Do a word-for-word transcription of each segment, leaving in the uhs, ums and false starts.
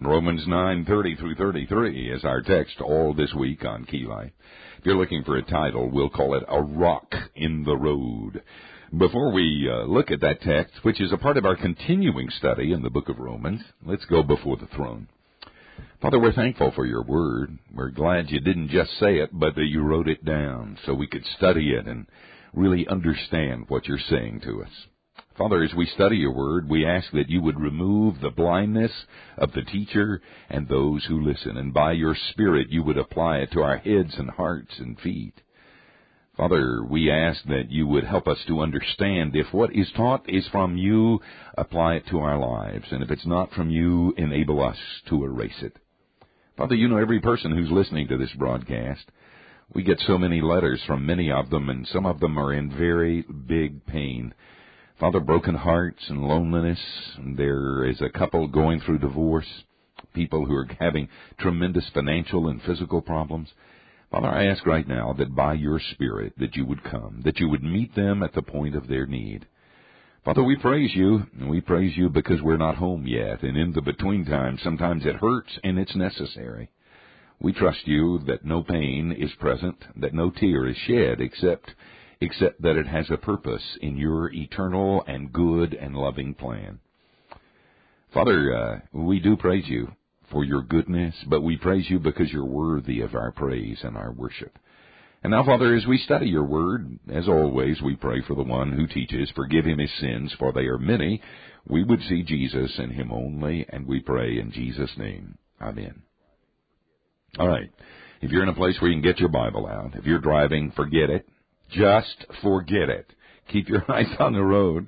Romans nine thirty through thirty-three is our text all this week on Key Life. If you're looking for a title, we'll call it A Rock in the Road. Before we uh, look at that text, which is a part of our continuing study in the book of Romans, let's go before the throne. Father, we're thankful for your word. We're glad you didn't just say it, but that you wrote it down so we could study it and really understand what you're saying to us. Father, as we study your word, we ask that you would remove the blindness of the teacher and those who listen, and by your Spirit you would apply it to our heads and hearts and feet. Father, we ask that you would help us to understand if what is taught is from you, apply it to our lives, and if it's not from you, enable us to erase it. Father, you know every person who's listening to this broadcast. We get so many letters from many of them, and some of them are in very big pain. Father, broken hearts and loneliness. There is a couple going through divorce, people who are having tremendous financial and physical problems. Father, I ask right now that by your Spirit that you would come, that you would meet them at the point of their need. Father, we praise you, and we praise you because we're not home yet, and in the between time, sometimes it hurts and it's necessary. We trust you that no pain is present, that no tear is shed, except except that it has a purpose in your eternal and good and loving plan. Father, uh, we do praise you for your goodness, but we praise you because you're worthy of our praise and our worship. And now, Father, as we study your word, as always, we pray for the one who teaches, forgive him his sins, for they are many. We would see Jesus and him only, and we pray in Jesus' name. Amen. All right. If you're in a place where you can get your Bible out, if you're driving, forget it. Just forget it. Keep your eyes on the road.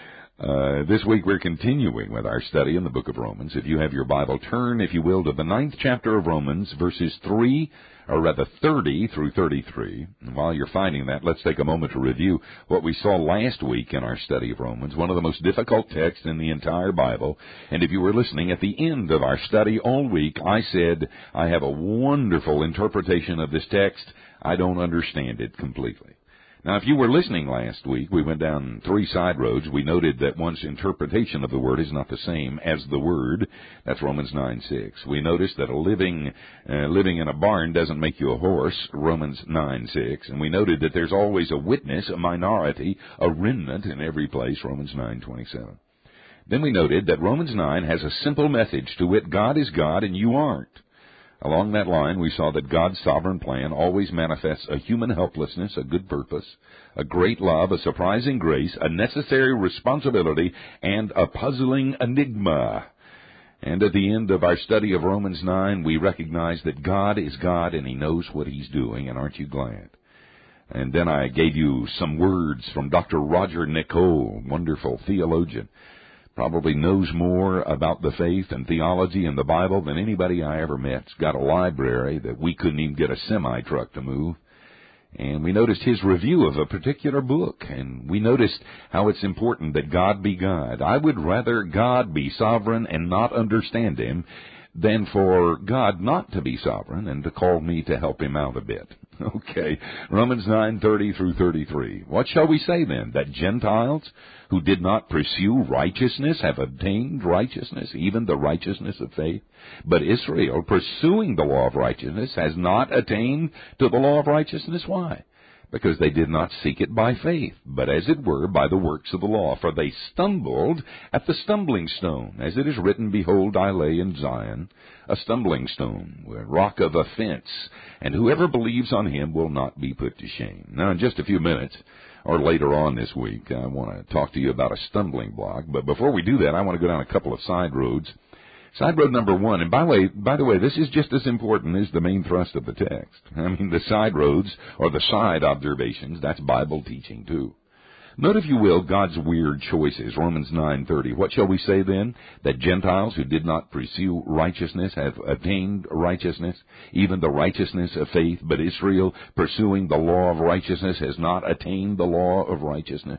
Uh, this week we're continuing with our study in the book of Romans. If you have your Bible, turn, if you will, to the ninth chapter of Romans, verses three, or rather thirty through thirty-three. And while you're finding that, let's take a moment to review what we saw last week in our study of Romans, one of the most difficult texts in the entire Bible. And if you were listening at the end of our study all week, I said, I have a wonderful interpretation of this text. I don't understand it completely. Now, if you were listening last week, we went down three side roads. We noted that one's interpretation of the word is not the same as the word. That's Romans nine six. We noticed that a living uh, living in a barn doesn't make you a horse, Romans nine six. And we noted that there's always a witness, a minority, a remnant in every place, Romans nine twenty-seven. Then we noted that Romans nine has a simple message, to wit, God is God and you aren't. Along that line, we saw that God's sovereign plan always manifests a human helplessness, a good purpose, a great love, a surprising grace, a necessary responsibility, and a puzzling enigma. And at the end of our study of Romans nine, we recognize that God is God and he knows what he's doing, and aren't you glad? And then I gave you some words from Doctor Roger Nicole, wonderful theologian. Probably knows more about the faith and theology and the Bible than anybody I ever met. He's got a library that we couldn't even get a semi-truck to move. And we noticed his review of a particular book, and we noticed how it's important that God be God. I would rather God be sovereign and not understand him than for God not to be sovereign and to call me to help him out a bit. Okay, Romans nine thirty through thirty-three. What shall we say then? That Gentiles who did not pursue righteousness have obtained righteousness, even the righteousness of faith? But Israel, pursuing the law of righteousness, has not attained to the law of righteousness. Why? Because they did not seek it by faith, but as it were by the works of the law. For they stumbled at the stumbling stone. As it is written, behold, I lay in Zion a stumbling stone, a rock of offense, and whoever believes on him will not be put to shame. Now, in just a few minutes, or later on this week, I want to talk to you about a stumbling block. But before we do that, I want to go down a couple of side roads. Side road number one, and by the way, by the way, this is just as important as the main thrust of the text. I mean, the side roads, or the side observations, that's Bible teaching too. Note, if you will, God's weird choices. Romans nine thirty. What shall we say then? That Gentiles who did not pursue righteousness have attained righteousness, even the righteousness of faith, but Israel, pursuing the law of righteousness, has not attained the law of righteousness.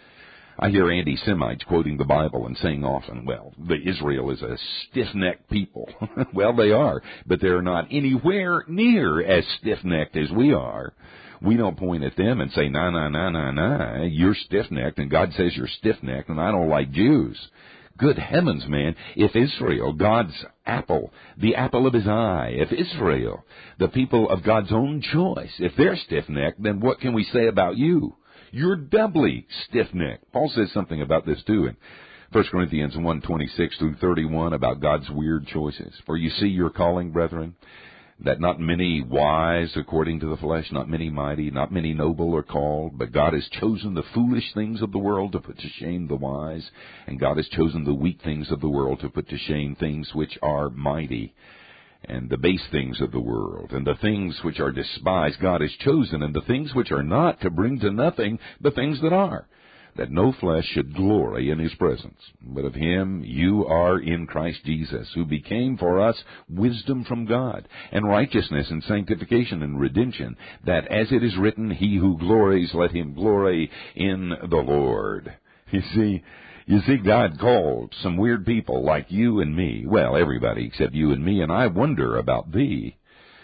I hear anti-Semites quoting the Bible and saying often, well, the Israel is a stiff-necked people. Well, they are, but they're not anywhere near as stiff-necked as we are. We don't point at them and say, nah, nah, nah, nah, nah, you're stiff-necked, and God says you're stiff-necked, and I don't like Jews. Good heavens, man, if Israel, God's apple, the apple of his eye, if Israel, the people of God's own choice, if they're stiff-necked, then what can we say about you? You're doubly stiff-necked. Paul says something about this too in First Corinthians one, twenty-six through thirty-one about God's weird choices. For you see your calling, brethren, that not many wise according to the flesh, not many mighty, not many noble are called, but God has chosen the foolish things of the world to put to shame the wise, and God has chosen the weak things of the world to put to shame things which are mighty, and the base things of the world, and the things which are despised God has chosen, and the things which are not, to bring to nothing the things that are, that no flesh should glory in his presence. But of him you are in Christ Jesus, who became for us wisdom from God, and righteousness and sanctification and redemption, that as it is written, he who glories, let him glory in the Lord. You see, you see, God called some weird people like you and me, well, everybody except you and me, and I wonder about thee.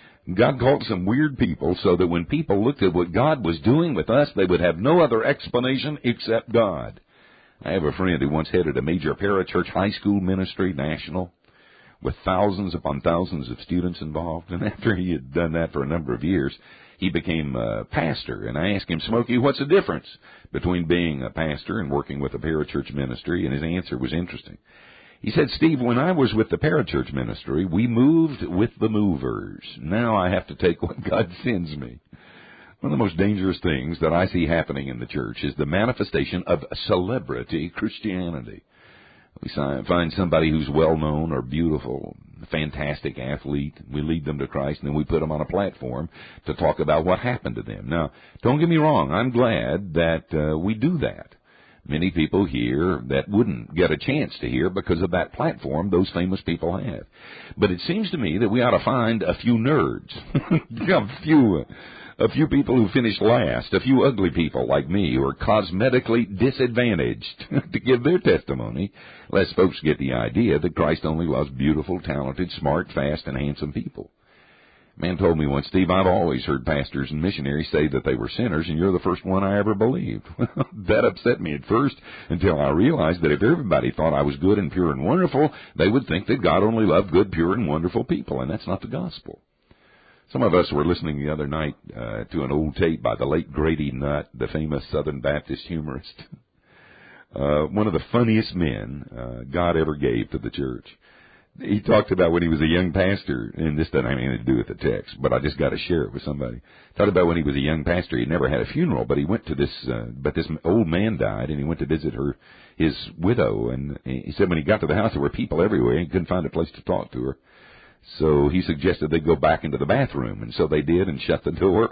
God called some weird people so that when people looked at what God was doing with us, they would have no other explanation except God. I have a friend who once headed a major parachurch high school ministry, national, with thousands upon thousands of students involved. And after he had done that for a number of years, he became a pastor. And I asked him, Smokey, what's the difference between being a pastor and working with a parachurch ministry? And his answer was interesting. He said, Steve, when I was with the parachurch ministry, we moved with the movers. Now I have to take what God sends me. One of the most dangerous things that I see happening in the church is the manifestation of celebrity Christianity. We find somebody who's well-known or beautiful, a fantastic athlete. We lead them to Christ, and then we put them on a platform to talk about what happened to them. Now, don't get me wrong. I'm glad that uh, we do that. Many people here that wouldn't get a chance to hear because of that platform those famous people have. But it seems to me that we ought to find a few nerds, a few a few people who finish last, a few ugly people like me who are cosmetically disadvantaged to give their testimony, lest folks get the idea that Christ only loves beautiful, talented, smart, fast, and handsome people. A man told me once, Steve, I've always heard pastors and missionaries say that they were sinners, and you're the first one I ever believed. That upset me at first until I realized that if everybody thought I was good and pure and wonderful, they would think that God only loved good, pure, and wonderful people, and that's not the gospel. Some of us were listening the other night uh, to an old tape by the late Grady Nutt, the famous Southern Baptist humorist. Uh, one of the funniest men uh, God ever gave to the church. He talked about when he was a young pastor, and this doesn't have anything to do with the text, but I just got to share it with somebody. Talked about when he was a young pastor, he never had a funeral, but he went to this, uh, but this old man died, and he went to visit her, his widow, and he said when he got to the house, there were people everywhere, and he couldn't find a place to talk to her. So he suggested they go back into the bathroom, and so they did and shut the door.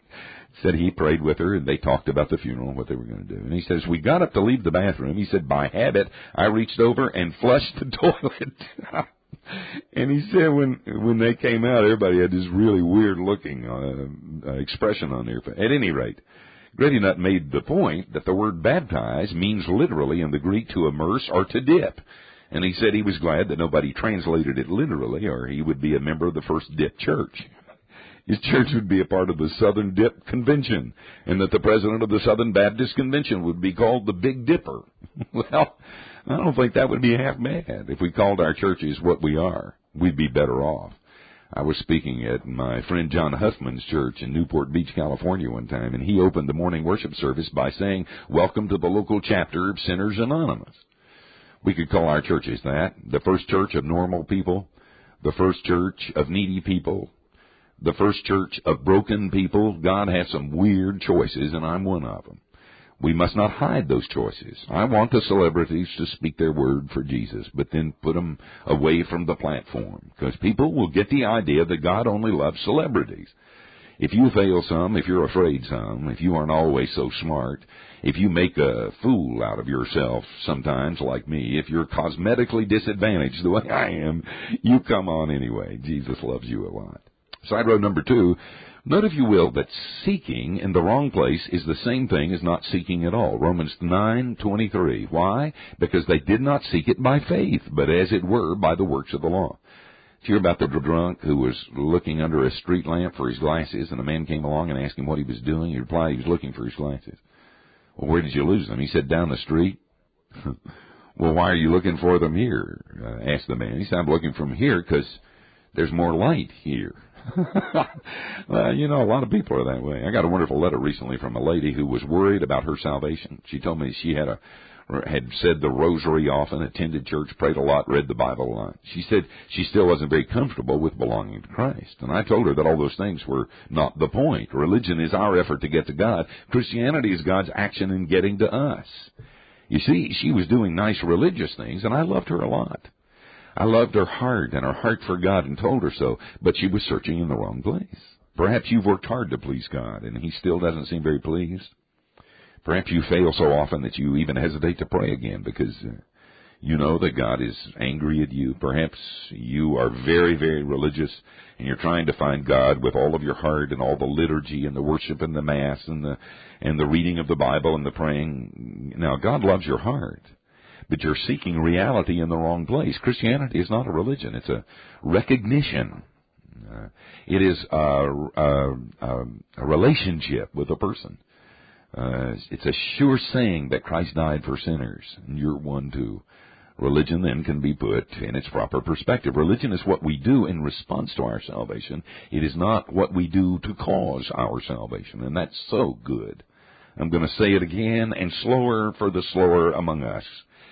Said he prayed with her, and they talked about the funeral and what they were going to do. And he says, we got up to leave the bathroom. He said, by habit, I reached over and flushed the toilet. And he said when when they came out, everybody had this really weird-looking uh, uh, expression on their face. At any rate, Grady Nutt made the point that the word baptize means literally in the Greek to immerse or to dip. And he said he was glad that nobody translated it literally, or he would be a member of the First Dip Church. His church would be a part of the Southern Dip Convention, and that the president of the Southern Baptist Convention would be called the Big Dipper. Well, I don't think that would be half bad. If we called our churches what we are, we'd be better off. I was speaking at my friend John Huffman's church in Newport Beach, California one time, and he opened the morning worship service by saying, welcome to the local chapter of Sinners Anonymous. We could call our churches that. The first church of normal people, the first church of needy people, the first church of broken people. God has some weird choices, and I'm one of them. We must not hide those choices. I want the celebrities to speak their word for Jesus, but then put them away from the platform, because people will get the idea that God only loves celebrities. If you fail some, if you're afraid some, if you aren't always so smart, if you make a fool out of yourself sometimes, like me, if you're cosmetically disadvantaged the way I am, you come on anyway. Jesus loves you a lot. Side road number two, note, if you will, that seeking in the wrong place is the same thing as not seeking at all. Romans nine twenty-three. Why? Because they did not seek it by faith, but as it were by the works of the law. Did you hear about the drunk who was looking under a street lamp for his glasses, and a man came along and asked him what he was doing? He replied he was looking for his glasses. Well, where did you lose them? He said, down the street. Well, why are you looking for them here? Uh, asked the man. He said, I'm looking from here because there's more light here. Well, you know, a lot of people are that way. I got a wonderful letter recently from a lady who was worried about her salvation. She told me she had a had said the rosary often, attended church, prayed a lot, read the Bible a lot. She said she still wasn't very comfortable with belonging to Christ. And I told her that all those things were not the point. Religion is our effort to get to God. Christianity is God's action in getting to us. You see, she was doing nice religious things, and I loved her a lot. I loved her heart and her heart for God and told her so, but she was searching in the wrong place. Perhaps you've worked hard to please God, and He still doesn't seem very pleased. Perhaps you fail so often that you even hesitate to pray again because uh, you know that God is angry at you. Perhaps you are very, very religious, and you're trying to find God with all of your heart and all the liturgy and the worship and the Mass and the and the reading of the Bible and the praying. Now, God loves your heart, but you're seeking reality in the wrong place. Christianity is not a religion. It's a recognition. Uh, it is a, a, a, a relationship with a person. Uh, it's a sure saying that Christ died for sinners, and you're one too. Religion then can be put in its proper perspective. Religion is what we do in response to our salvation. It is not what we do to cause our salvation, and that's so good. I'm going to say it again, and slower for the slower among us.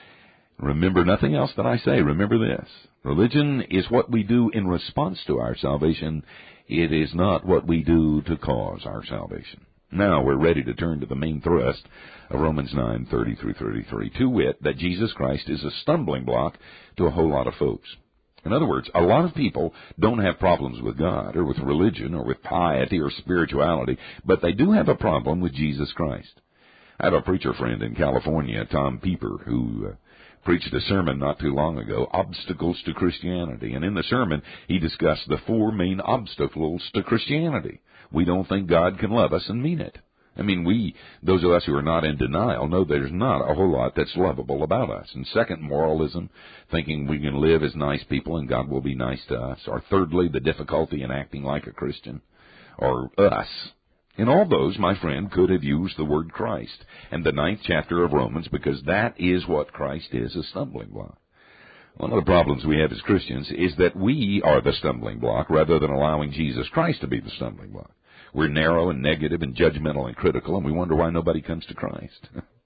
Remember nothing else that I say. Remember this. Religion is what we do in response to our salvation. It is not what we do to cause our salvation. Now we're ready to turn to the main thrust of Romans nine, thirty through thirty-three, to wit, that Jesus Christ is a stumbling block to a whole lot of folks. In other words, a lot of people don't have problems with God or with religion or with piety or spirituality, but they do have a problem with Jesus Christ. I have a preacher friend in California, Tom Pieper, who uh, preached a sermon not too long ago, Obstacles to Christianity. And in the sermon, he discussed the four main obstacles to Christianity. We don't think God can love us and mean it. I mean, we, those of us who are not in denial, know there's not a whole lot that's lovable about us. And second, moralism, thinking we can live as nice people and God will be nice to us. Or thirdly, the difficulty in acting like a Christian. Or us. In all those, my friend could have used the word Christ and the ninth chapter of Romans, because that is what Christ is, a stumbling block. One of the problems we have as Christians is that we are the stumbling block rather than allowing Jesus Christ to be the stumbling block. We're narrow and negative and judgmental and critical, and we wonder why nobody comes to Christ.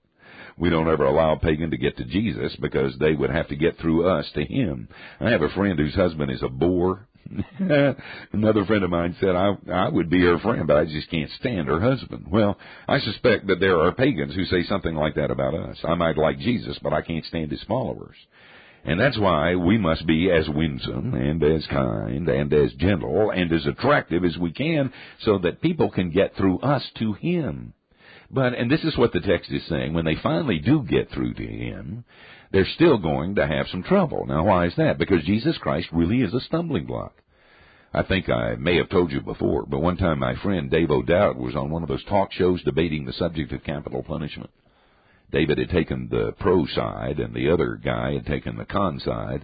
We don't ever allow a pagan to get to Jesus because they would have to get through us to Him. I have a friend whose husband is a bore. Another friend of mine said, I, I would be her friend, but I just can't stand her husband. Well, I suspect that there are pagans who say something like that about us. I might like Jesus, but I can't stand His followers. And that's why we must be as winsome and as kind and as gentle and as attractive as we can so that people can get through us to Him. But, and this is what the text is saying, when they finally do get through to Him, they're still going to have some trouble. Now, why is that? Because Jesus Christ really is a stumbling block. I think I may have told you before, but one time my friend Dave O'Dowd was on one of those talk shows debating the subject of capital punishment. David had taken the pro side, and the other guy had taken the con side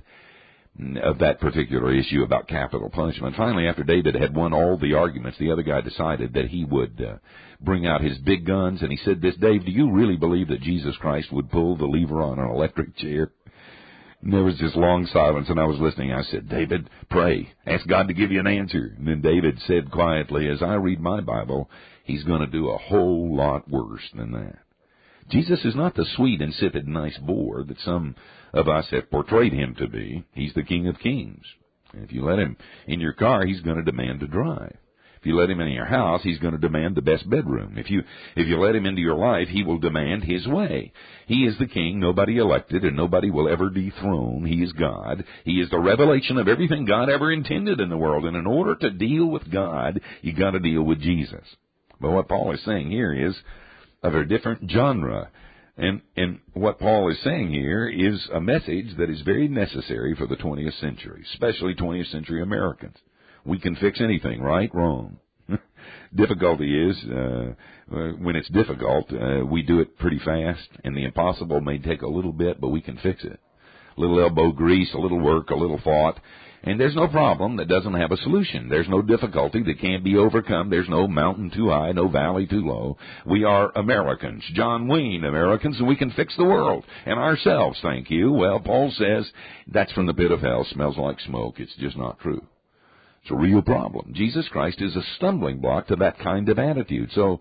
of that particular issue about capital punishment. Finally, after David had won all the arguments, the other guy decided that he would uh, bring out his big guns, and he said this, Dave, do you really believe that Jesus Christ would pull the lever on an electric chair? And there was this long silence, and I was listening. I said, David, pray. Ask God to give you an answer. And then David said quietly, as I read my Bible, He's going to do a whole lot worse than that. Jesus is not the sweet, insipid, nice bore that some of us have portrayed Him to be. He's the King of Kings. And if you let Him in your car, He's going to demand to drive. If you let Him in your house, He's going to demand the best bedroom. If you if you let Him into your life, He will demand His way. He is the King, nobody elected, and nobody will ever dethrone. He is God. He is the revelation of everything God ever intended in the world. And in order to deal with God, you got to deal with Jesus. But what Paul is saying here is of a different genre. And, and what Paul is saying here is a message that is very necessary for the twentieth century, especially twentieth century Americans. We can fix anything, right? Wrong. Difficulty is, uh, when it's difficult, uh, we do it pretty fast, and the impossible may take a little bit, but we can fix it. A little elbow grease, a little work, a little thought. And there's no problem that doesn't have a solution. There's no difficulty that can't be overcome. There's no mountain too high, no valley too low. We are Americans, John Wayne Americans, and we can fix the world and ourselves, thank you. Well, Paul says that's from the pit of hell, smells like smoke. It's just not true. It's a real problem. Jesus Christ is a stumbling block to that kind of attitude. So,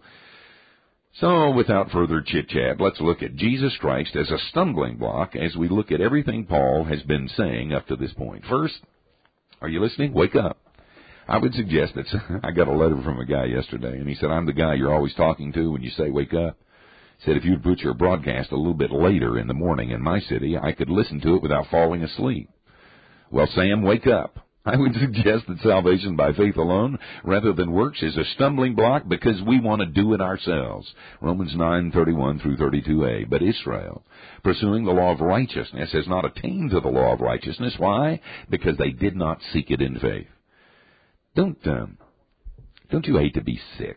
so without further chit-chat, let's look at Jesus Christ as a stumbling block as we look at everything Paul has been saying up to this point. First, are you listening? Wake up. I would suggest that I got a letter from a guy yesterday, and he said, I'm the guy you're always talking to when you say wake up. He said, if you'd put your broadcast a little bit later in the morning in my city, I could listen to it without falling asleep. Well, Sam, wake up. I would suggest that salvation by faith alone, rather than works, is a stumbling block because we want to do it ourselves. Romans nine, thirty-one through thirty-two a. But Israel, pursuing the law of righteousness, has not attained to the law of righteousness. Why? Because they did not seek it in faith. Don't, um, don't you hate to be sick?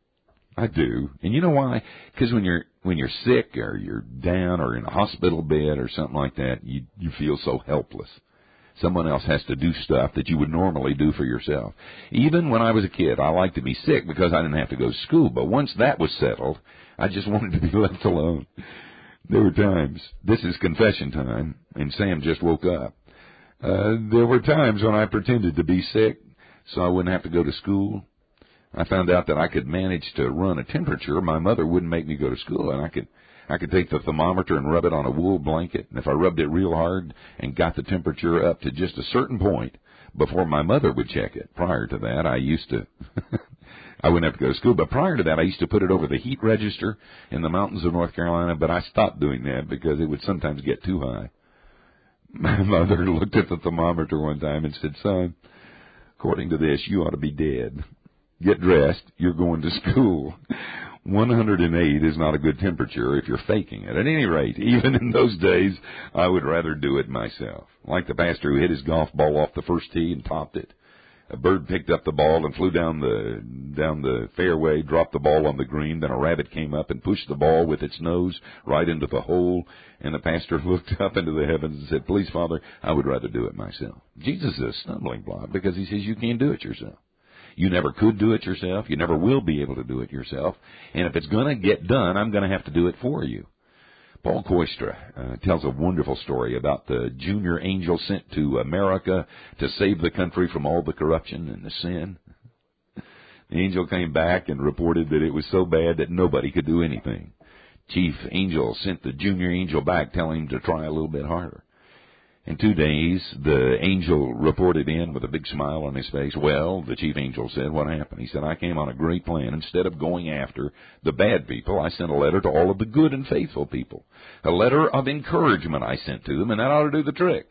I do. And you know why? Because when you're, when you're sick or you're down or in a hospital bed or something like that, you, you feel so helpless. Someone else has to do stuff that you would normally do for yourself. Even when I was a kid, I liked to be sick because I didn't have to go to school. But once that was settled, I just wanted to be left alone. There were times, this is confession time, and Sam just woke up. Uh, there were times when I pretended to be sick so I wouldn't have to go to school. I found out that I could manage to run a temperature. My mother wouldn't make me go to school, and I could I could take the thermometer and rub it on a wool blanket, and if I rubbed it real hard and got the temperature up to just a certain point before my mother would check it. Prior to that, I used to, I wouldn't have to go to school, but prior to that, I used to put it over the heat register in the mountains of North Carolina, but I stopped doing that because it would sometimes get too high. My mother looked at the thermometer one time and said, son, according to this, you ought to be dead. Get dressed, you're going to school. one hundred eight is not a good temperature if you're faking it. At any rate, even in those days, I would rather do it myself. Like the pastor who hit his golf ball off the first tee and topped it. A bird picked up the ball and flew down the down the fairway, dropped the ball on the green. Then a rabbit came up and pushed the ball with its nose right into the hole. And the pastor looked up into the heavens and said, please, Father, I would rather do it myself. Jesus is a stumbling block because he says you can't do it yourself. You never could do it yourself. You never will be able to do it yourself. And if it's going to get done, I'm going to have to do it for you. Paul Koistra uh, tells a wonderful story about the junior angel sent to America to save the country from all the corruption and the sin. The angel came back and reported that it was so bad that nobody could do anything. Chief angel sent the junior angel back, telling him to try a little bit harder. In two days, the angel reported in with a big smile on his face. Well, the chief angel said, what happened? He said, I came on a great plan. Instead of going after the bad people, I sent a letter to all of the good and faithful people. A letter of encouragement I sent to them, and that ought to do the trick.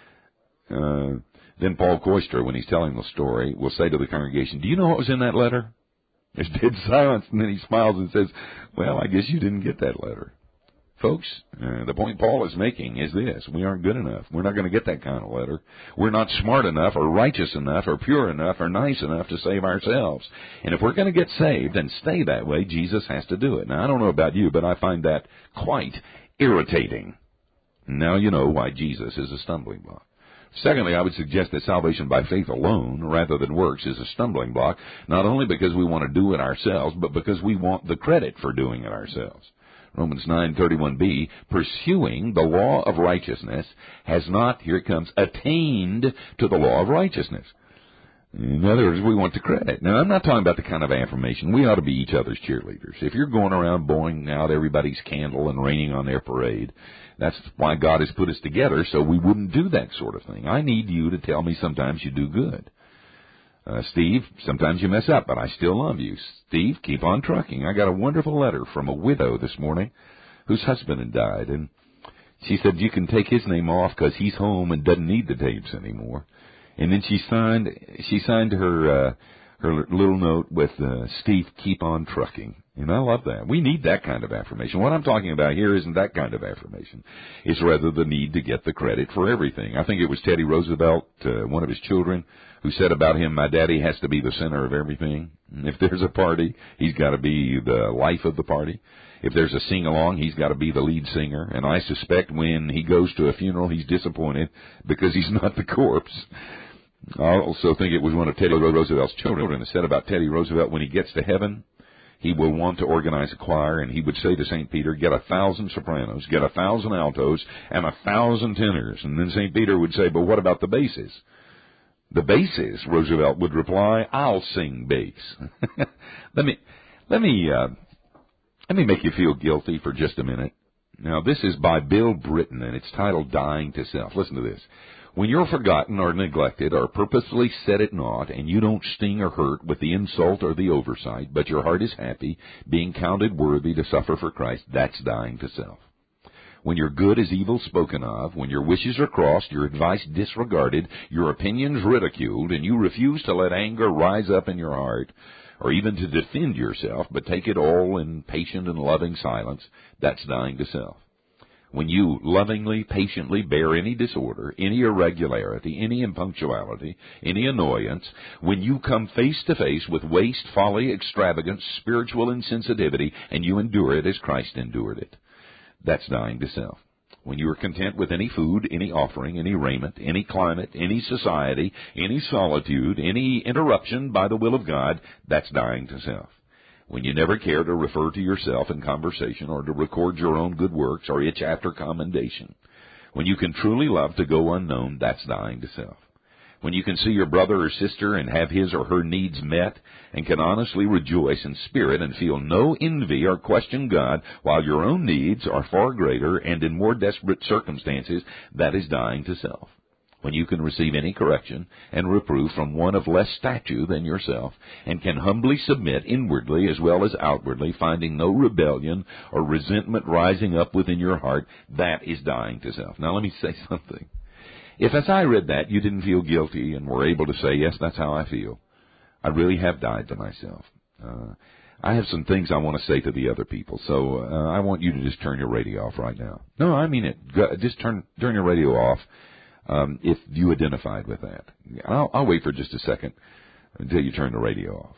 Uh, then Paul Koistra, when he's telling the story, will say to the congregation, do you know what was in that letter? There's dead silence, and then he smiles and says, well, I guess you didn't get that letter. Folks, uh, the point Paul is making is this. We aren't good enough. We're not going to get that kind of letter. We're not smart enough or righteous enough or pure enough or nice enough to save ourselves. And if we're going to get saved and stay that way, Jesus has to do it. Now, I don't know about you, but I find that quite irritating. Now you know why Jesus is a stumbling block. Secondly, I would suggest that salvation by faith alone, rather than works, is a stumbling block, not only because we want to do it ourselves, but because we want the credit for doing it ourselves. Romans nine thirty-one b, pursuing the law of righteousness has not, here it comes, attained to the law of righteousness. In other words, we want the credit. Now, I'm not talking about the kind of affirmation. We ought to be each other's cheerleaders. If you're going around blowing out everybody's candle and raining on their parade, that's why God has put us together, so we wouldn't do that sort of thing. I need you to tell me sometimes you do good. Uh, Steve, sometimes you mess up, but I still love you. Steve, keep on trucking. I got a wonderful letter from a widow this morning whose husband had died, and she said you can take his name off because he's home and doesn't need the tapes anymore. And then she signed she signed her uh, her little note with uh, Steve, keep on trucking. And I love that. We need that kind of affirmation. What I'm talking about here isn't that kind of affirmation. It's rather the need to get the credit for everything. I think it was Teddy Roosevelt, uh, one of his children, who said about him, my daddy has to be the center of everything. And if there's a party, he's got to be the life of the party. If there's a sing-along, he's got to be the lead singer. And I suspect when he goes to a funeral, he's disappointed because he's not the corpse. I also think it was one of Teddy Roosevelt's children that said about Teddy Roosevelt, when he gets to heaven, he will want to organize a choir, and he would say to Saint Peter, get a thousand sopranos, get a thousand altos, and a thousand tenors. And then Saint Peter would say, but what about the basses? The basses, Roosevelt would reply, I'll sing bass. let me, let me, uh, let me make you feel guilty for just a minute. Now, this is by Bill Britton, and it's titled Dying to Self. Listen to this. When you're forgotten or neglected or purposefully set at naught, and you don't sting or hurt with the insult or the oversight, but your heart is happy, being counted worthy to suffer for Christ, that's dying to self. When your good is evil spoken of, when your wishes are crossed, your advice disregarded, your opinions ridiculed, and you refuse to let anger rise up in your heart, or even to defend yourself, but take it all in patient and loving silence, that's dying to self. When you lovingly, patiently bear any disorder, any irregularity, any impunctuality, any annoyance, when you come face to face with waste, folly, extravagance, spiritual insensitivity, and you endure it as Christ endured it, that's dying to self. When you are content with any food, any offering, any raiment, any climate, any society, any solitude, any interruption by the will of God, that's dying to self. When you never care to refer to yourself in conversation or to record your own good works or itch after commendation. When you can truly love to go unknown, that's dying to self. When you can see your brother or sister and have his or her needs met and can honestly rejoice in spirit and feel no envy or question God while your own needs are far greater and in more desperate circumstances, that is dying to self. When you can receive any correction and reproof from one of less stature than yourself, and can humbly submit inwardly as well as outwardly, finding no rebellion or resentment rising up within your heart, that is dying to self. Now let me say something. If as I read that you didn't feel guilty and were able to say, yes, that's how I feel, I really have died to myself. Uh, I have some things I want to say to the other people, so uh, I want you to just turn your radio off right now. No, I mean it. Just turn, turn your radio off. Um, if you identified with that. I'll, I'll wait for just a second until you turn the radio off.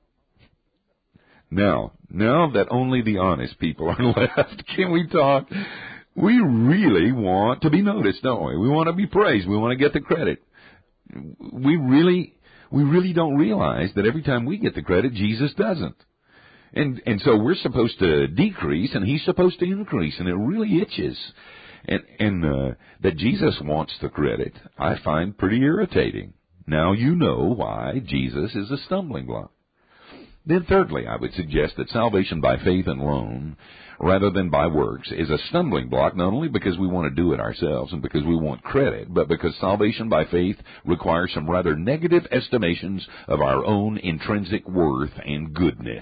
Now, now that only the honest people are left, can we talk? We really want to be noticed, don't we? We want to be praised. We want to get the credit. We really, we really don't realize that every time we get the credit, Jesus doesn't. And, and so we're supposed to decrease and he's supposed to increase, and it really itches. And, and uh, that Jesus wants the credit, I find pretty irritating. Now you know why Jesus is a stumbling block. Then thirdly, I would suggest that salvation by faith alone, rather than by works, is a stumbling block, not only because we want to do it ourselves and because we want credit, but because salvation by faith requires some rather negative estimations of our own intrinsic worth and goodness.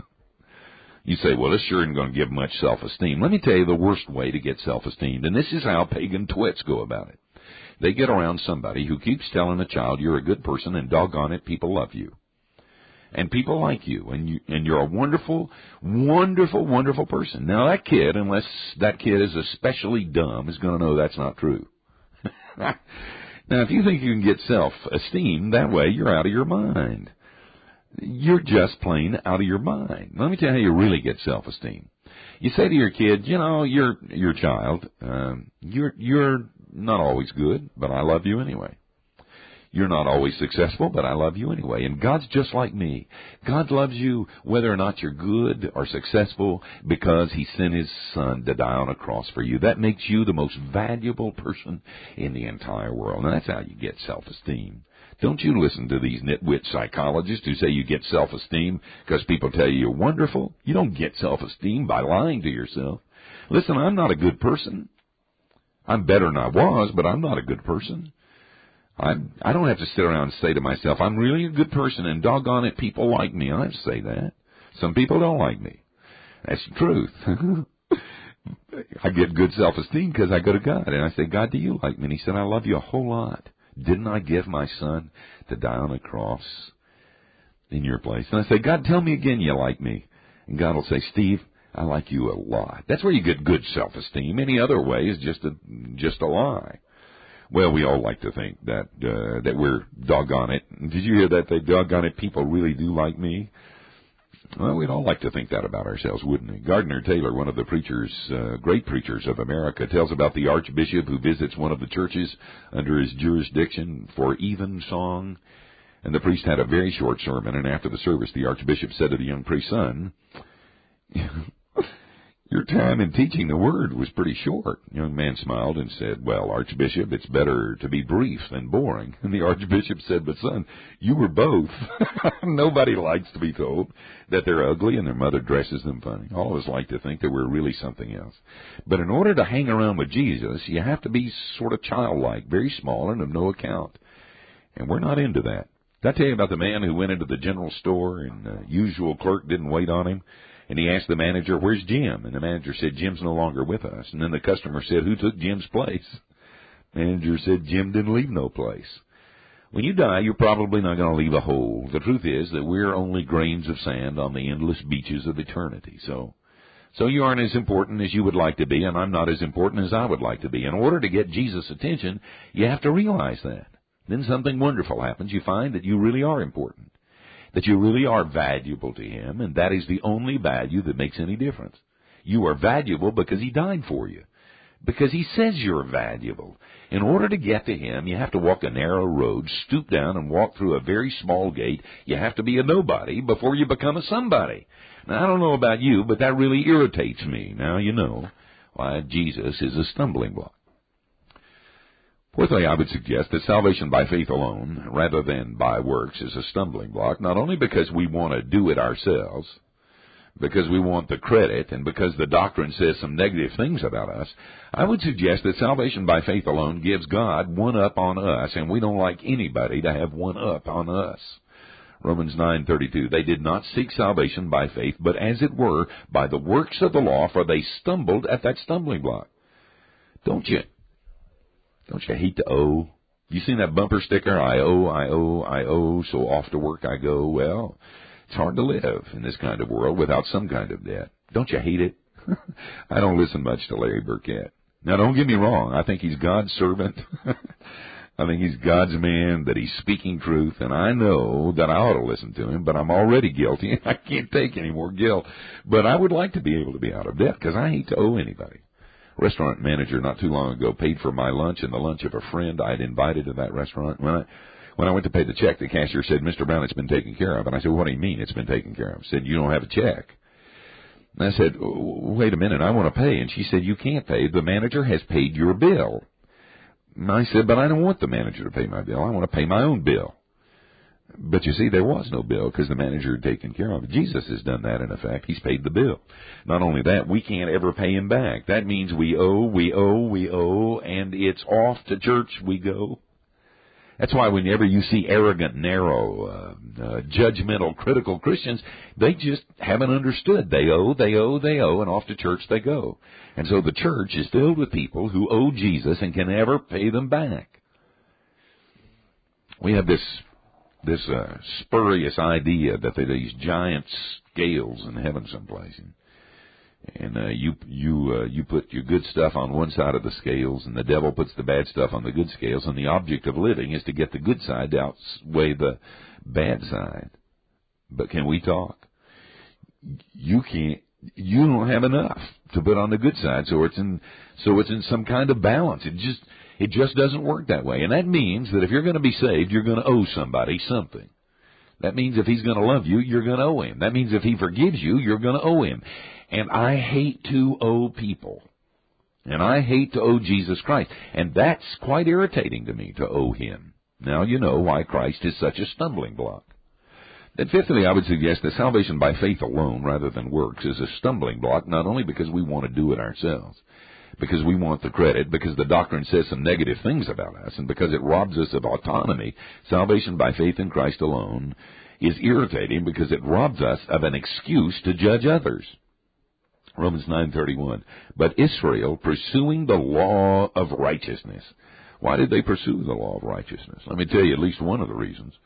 You say, well, this sure isn't going to give much self-esteem. Let me tell you the worst way to get self-esteem, and this is how pagan twits go about it. They get around somebody who keeps telling a child you're a good person, and doggone it, people love you. And people like you, and, you, and you're a wonderful, wonderful, wonderful person. Now, that kid, unless that kid is especially dumb, is going to know that's not true. Now, if you think you can get self-esteem that way, you're out of your mind. You're just plain out of your mind. Let me tell you how you really get self-esteem. You say to your kid, you know, your your child, um, you're you're not always good, but I love you anyway. You're not always successful, but I love you anyway. And God's just like me. God loves you whether or not you're good or successful because he sent his son to die on a cross for you. That makes you the most valuable person in the entire world. And that's how you get self-esteem. Don't you listen to these nitwit psychologists who say you get self-esteem because people tell you you're wonderful. You don't get self-esteem by lying to yourself. Listen, I'm not a good person. I'm better than I was, but I'm not a good person. I'm, I don't have to sit around and say to myself, I'm really a good person, and doggone it, people like me. I don't have to say that. Some people don't like me. That's the truth. I get good self-esteem because I go to God, and I say, God, do you like me? And he said, I love you a whole lot. Didn't I give my son to die on a cross in your place? And I say, God, tell me again you like me. And God will say, Steve, I like you a lot. That's where you get good self-esteem. Any other way is just a, just a lie. Well, we all like to think that, uh, that we're doggone it. Did you hear that? They doggone it, people really do like me. Well, we'd all like to think that about ourselves, wouldn't we? Gardner Taylor, one of the preachers, uh, great preachers of America, tells about the archbishop who visits one of the churches under his jurisdiction for evensong. And the priest had a very short sermon, and after the service, the archbishop said to the young priest, son, your time in teaching the word was pretty short. The young man smiled and said, well, Archbishop, it's better to be brief than boring. And the Archbishop said, but son, you were both. Nobody likes to be told that they're ugly and their mother dresses them funny. All of us like to think that we're really something else. But in order to hang around with Jesus, you have to be sort of childlike, very small and of no account. And we're not into that. Did I tell you about the man who went into the general store and the usual clerk didn't wait on him? And he asked the manager, where's Jim? And the manager said, Jim's no longer with us. And then the customer said, who took Jim's place? The manager said, Jim didn't leave no place. When you die, you're probably not going to leave a hole. The truth is that we're only grains of sand on the endless beaches of eternity. So, so you aren't as important as you would like to be, and I'm not as important as I would like to be. In order to get Jesus' attention, you have to realize that. Then something wonderful happens. You find that you really are important, that you really are valuable to him, and that is the only value that makes any difference. You are valuable because he died for you, because he says you're valuable. In order to get to him, you have to walk a narrow road, stoop down, and walk through a very small gate. You have to be a nobody before you become a somebody. Now, I don't know about you, but that really irritates me. Now you know why Jesus is a stumbling block. Fourthly, I would suggest that salvation by faith alone, rather than by works, is a stumbling block, not only because we want to do it ourselves, because we want the credit, and because the doctrine says some negative things about us. I would suggest that salvation by faith alone gives God one up on us, and we don't like anybody to have one up on us. Romans nine thirty-two, they did not seek salvation by faith, but as it were, by the works of the law, for they stumbled at that stumbling block. Don't you? Don't you hate to owe? You seen that bumper sticker, I owe, I owe, I owe, so off to work I go? Well, it's hard to live in this kind of world without some kind of debt. Don't you hate it? I don't listen much to Larry Burkett. Now, don't get me wrong. I think he's God's servant. I think he's God's man, that he's speaking truth, and I know that I ought to listen to him, but I'm already guilty, and I can't take any more guilt. But I would like to be able to be out of debt, because I hate to owe anybody. Restaurant manager not too long ago paid for my lunch and the lunch of a friend I had invited to that restaurant. When I when I went to pay the check, the cashier said, Mister Brown, it's been taken care of. And I said, well, what do you mean it's been taken care of? She said, you don't have a check. And I said, wait a minute, I want to pay. And she said, you can't pay. The manager has paid your bill. And I said, but I don't want the manager to pay my bill. I want to pay my own bill. But you see, there was no bill because the manager had taken care of it. Jesus has done that, in effect. He's paid the bill. Not only that, we can't ever pay him back. That means we owe, we owe, we owe, and it's off to church we go. That's why whenever you see arrogant, narrow, uh, uh, judgmental, critical Christians, they just haven't understood. They owe, they owe, they owe, and off to church they go. And so the church is filled with people who owe Jesus and can never pay them back. We have this this uh, spurious idea that there are these giant scales in heaven someplace. And, and uh, you you uh, you put your good stuff on one side of the scales, and the devil puts the bad stuff on the good scales, and the object of living is to get the good side to outweigh the bad side. But can we talk? You can't. You don't have enough to put on the good side, so it's in so it's in some kind of balance. It just it just doesn't work that way, and that means that if you're going to be saved, you're going to owe somebody something. That means if he's going to love you, you're going to owe him. That means if he forgives you, you're going to owe him. And I hate to owe people. And I hate to owe Jesus Christ. And that's quite irritating to me, to owe him. Now you know why Christ is such a stumbling block. Then fifthly, I would suggest that salvation by faith alone, rather than works, is a stumbling block, not only because we want to do it ourselves, because we want the credit, because the doctrine says some negative things about us, and because it robs us of autonomy. Salvation by faith in Christ alone is irritating because it robs us of an excuse to judge others. Romans nine thirty-one, but Israel pursuing the law of righteousness. Why did they pursue the law of righteousness? Let me tell you at least one of the reasons.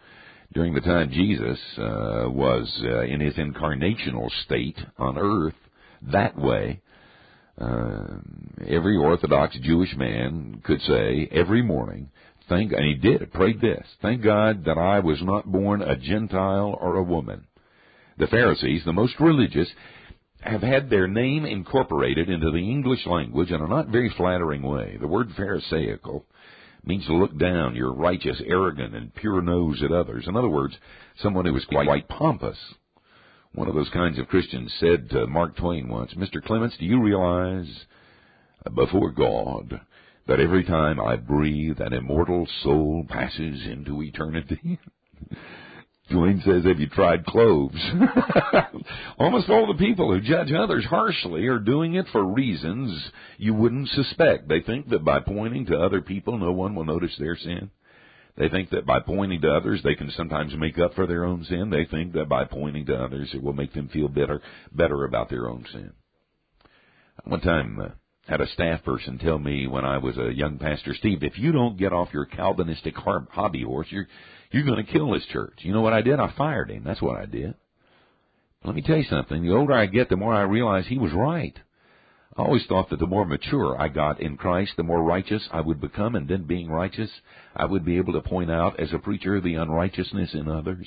During the time Jesus uh, was uh, in his incarnational state on earth, that way, uh, every Orthodox Jewish man could say every morning, thank, and he did, prayed this, thank God that I was not born a Gentile or a woman. The Pharisees, the most religious, have had their name incorporated into the English language in a not very flattering way. The word Pharisaical means to look down your righteous, arrogant, and pure nose at others. In other words, someone who is quite pompous. One of those kinds of Christians said to Mark Twain once, Mister Clements, do you realize before God that every time I breathe, an immortal soul passes into eternity? Twain says, have you tried cloves? Almost all the people who judge others harshly are doing it for reasons you wouldn't suspect. They think that by pointing to other people, no one will notice their sin. They think that by pointing to others, they can sometimes make up for their own sin. They think that by pointing to others, it will make them feel better, better about their own sin. One time, uh, had a staff person tell me when I was a young pastor, Steve, if you don't get off your Calvinistic hobby horse, you're You're going to kill this church. You know what I did? I fired him. That's what I did. Let me tell you something. The older I get, the more I realize he was right. I always thought that the more mature I got in Christ, the more righteous I would become, and then being righteous, I would be able to point out as a preacher the unrighteousness in others.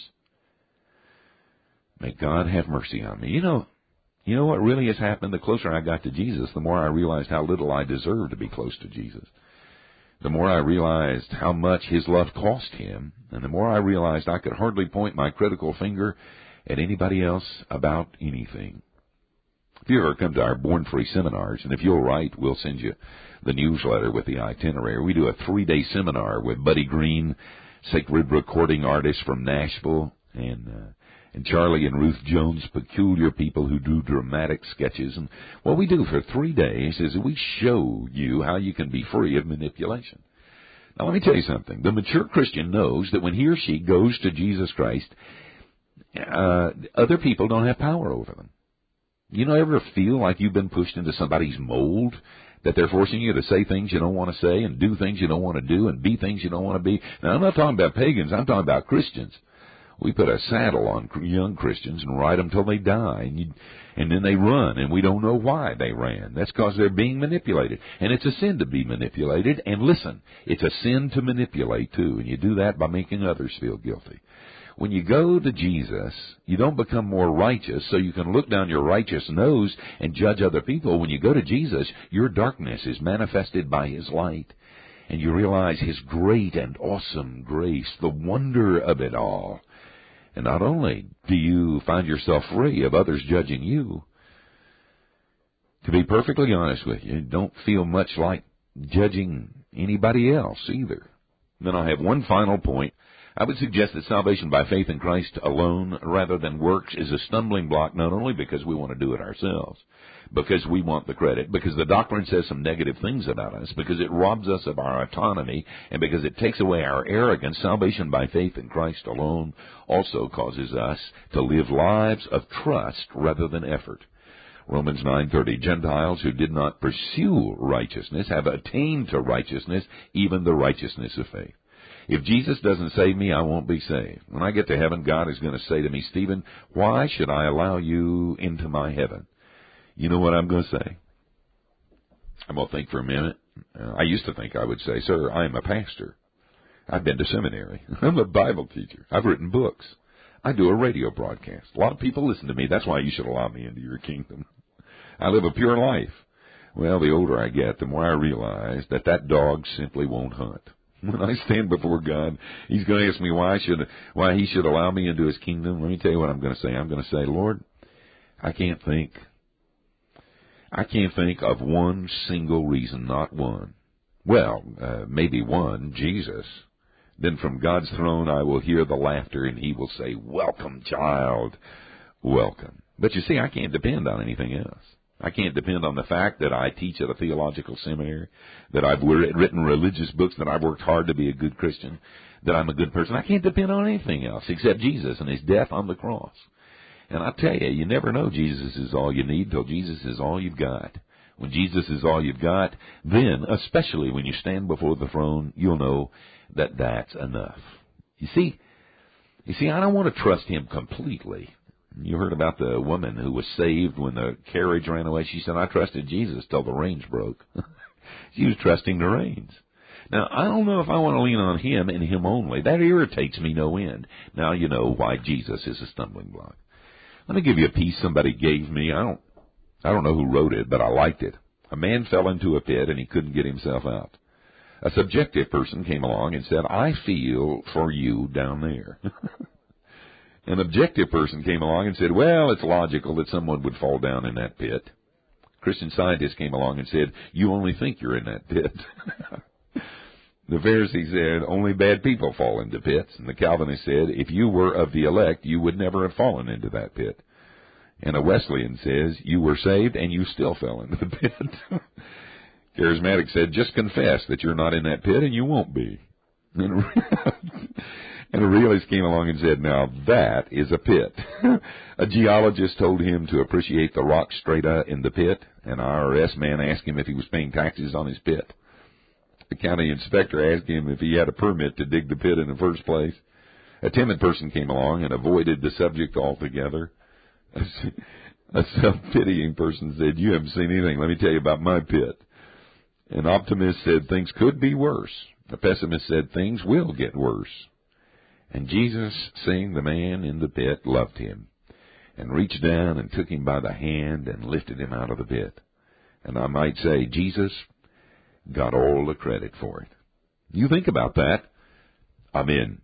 May God have mercy on me. You know, you know what really has happened? The closer I got to Jesus, the more I realized how little I deserved to be close to Jesus. The more I realized how much his love cost him, and the more I realized I could hardly point my critical finger at anybody else about anything. If you ever come to our Born Free seminars, and if you'll write, we'll send you the newsletter with the itinerary. We do a three-day seminar with Buddy Green, sacred recording artist from Nashville, and uh, and Charlie and Ruth Jones, peculiar people who do dramatic sketches. And what we do for three days is we show you how you can be free of manipulation. Now, let me tell you something. The mature Christian knows that when he or she goes to Jesus Christ, uh, other people don't have power over them. You know, ever feel like you've been pushed into somebody's mold, that they're forcing you to say things you don't want to say and do things you don't want to do and be things you don't want to be? Now, I'm not talking about pagans. I'm talking about Christians. We put a saddle on young Christians and ride them till they die, and, you, and then they run, and we don't know why they ran. That's because they're being manipulated. And it's a sin to be manipulated. And listen, it's a sin to manipulate, too, and you do that by making others feel guilty. When you go to Jesus, you don't become more righteous so you can look down your righteous nose and judge other people. When you go to Jesus, your darkness is manifested by his light, and you realize his great and awesome grace, the wonder of it all. And not only do you find yourself free of others judging you, to be perfectly honest with you, don't feel much like judging anybody else either. Then I have one final point. I would suggest that salvation by faith in Christ alone, rather than works, is a stumbling block, not only because we want to do it ourselves, because we want the credit, because the doctrine says some negative things about us, because it robs us of our autonomy, and because it takes away our arrogance. Salvation by faith in Christ alone also causes us to live lives of trust rather than effort. Romans nine thirty, Gentiles who did not pursue righteousness have attained to righteousness, even the righteousness of faith. If Jesus doesn't save me, I won't be saved. When I get to heaven, God is going to say to me, Stephen, why should I allow you into my heaven? You know what I'm going to say? I'm going to think for a minute. Uh, I used to think I would say, sir, I am a pastor. I've been to seminary. I'm a Bible teacher. I've written books. I do a radio broadcast. A lot of people listen to me. That's why you should allow me into your kingdom. I live a pure life. Well, the older I get, the more I realize that that dog simply won't hunt. When I stand before God, he's going to ask me why I should, why he should allow me into his kingdom. Let me tell you what I'm going to say. I'm going to say, Lord, I can't think, I can't think of one single reason, not one. Well, uh, maybe one, Jesus. Then from God's throne I will hear the laughter, and he will say, welcome, child, welcome. But you see, I can't depend on anything else. I can't depend on the fact that I teach at a theological seminary, that I've written religious books, that I've worked hard to be a good Christian, that I'm a good person. I can't depend on anything else except Jesus and his death on the cross. And I tell you, you never know Jesus is all you need till Jesus is all you've got. When Jesus is all you've got, then, especially when you stand before the throne, you'll know that that's enough. You see, You see, I don't want to trust him completely. You heard about the woman who was saved when the carriage ran away. She said, I trusted Jesus till the reins broke. She was trusting the reins. Now, I don't know if I want to lean on him and him only. That irritates me no end. Now you know why Jesus is a stumbling block. Let me give you a piece somebody gave me. I don't, I don't know who wrote it, but I liked it. A man fell into a pit and he couldn't get himself out. A subjective person came along and said, I feel for you down there. An objective person came along and said, well, it's logical that someone would fall down in that pit. Christian Scientist came along and said, you only think you're in that pit. The Pharisee said, only bad people fall into pits. And the Calvinist said, if you were of the elect, you would never have fallen into that pit. And a Wesleyan says, you were saved and you still fell into the pit. Charismatic said, just confess that you're not in that pit and you won't be. And And a realist came along and said, now that is a pit. A geologist told him to appreciate the rock strata in the pit. An I R S man asked him if he was paying taxes on his pit. The county inspector asked him if he had a permit to dig the pit in the first place. A timid person came along and avoided the subject altogether. A self-pitying person said, you haven't seen anything. Let me tell you about my pit. An optimist said, things could be worse. A pessimist said, things will get worse. And Jesus, seeing the man in the pit, loved him, and reached down and took him by the hand and lifted him out of the pit. And I might say, Jesus got all the credit for it. You think about that. I'm in